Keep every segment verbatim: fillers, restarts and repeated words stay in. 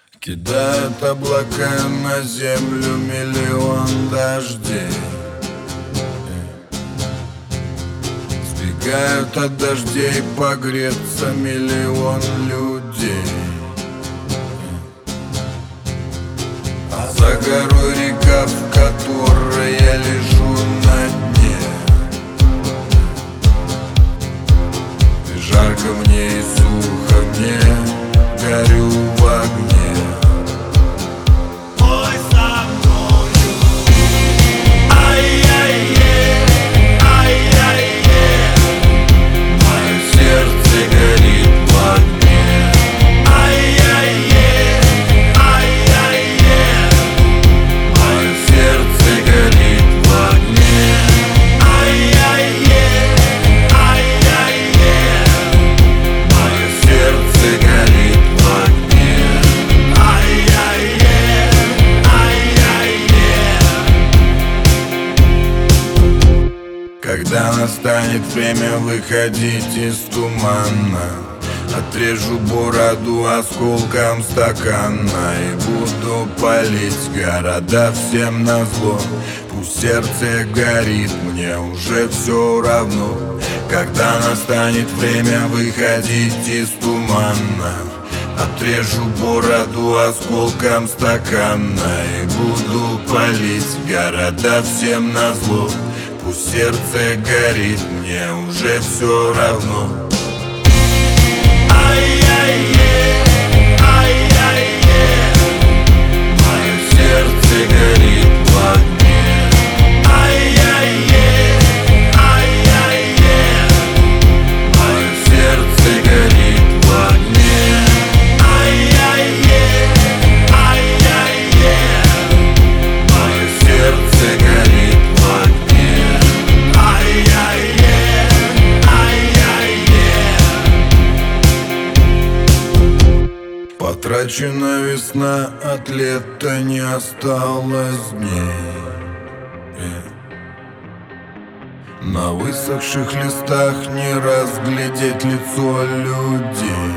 Кидают облака на землю миллион дождей. Сбегают от дождей погреться миллион людей. А за горой река, в которой я лежу на дне. И жарко мне и сухо мне, горю в огне. Когда настанет время выходить из тумана, отрежу бороду осколком стакана и буду палить города всем назло. Пусть сердце горит, мне уже все равно. Когда настанет время выходить из тумана, отрежу бороду осколком стакана и буду палить города всем назло. Пусть сердце горит, мне уже все равно. Ай-яй-е, ай-яй-е, мое сердце горит в огне. Ай-яй-е, ай-яй-е, мое сердце горит в огне. Ай-яй-е, ай-яй-е, мое сердце горит в огне. Потрачена весна, от лета не осталось дней. На высохших листах не разглядеть лицо людей.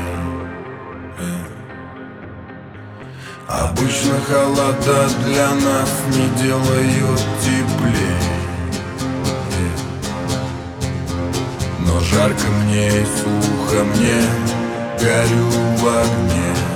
Обычно холода для нас не делают теплей. Но жарко мне и сухо мне, горю в огне.